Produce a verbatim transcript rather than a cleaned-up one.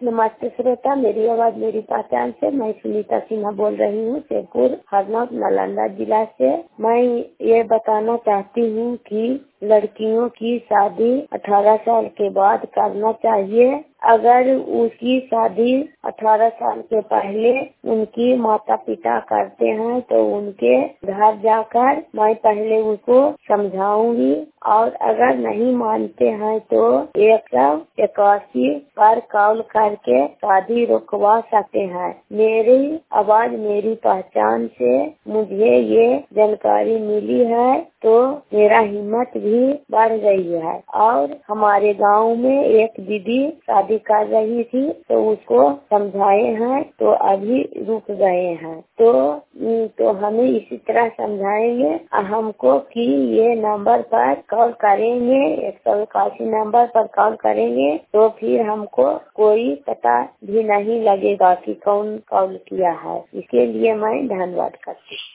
नमस्ते श्रोता, मेरी आवाज मेरी पहचान से मैं सुनीता सिन्हा बोल रही हूँ, शेरपुर हरनौत नालंदा जिला से। मैं ये बताना चाहती हूँ कि लड़कियों की शादी अठारह साल के बाद करना चाहिए। अगर उसकी शादी अठारह साल के पहले उनकी माता पिता करते हैं तो उनके घर जाकर मैं पहले उनको समझाऊंगी, और अगर नहीं मानते हैं तो एक सौ इक्यासी पर कॉल करके शादी रुकवा सकते हैं। मेरी आवाज मेरी पहचान से मुझे ये जानकारी मिली है तो मेरा हिम्मत भी बढ़ गई है। और हमारे गांव में एक दीदी शादी कर रही थी तो उसको समझाए हैं तो अभी रुक गए हैं। तो तो हमें इसी तरह समझाएंगे हमको कि ये नंबर पर कॉल करेंगे, एक सौ इक्यासी नंबर पर कॉल करेंगे तो फिर हमको कोई पता भी नहीं लगेगा कि कौन कॉल किया है। इसके लिए मैं धन्यवाद करती हूँ।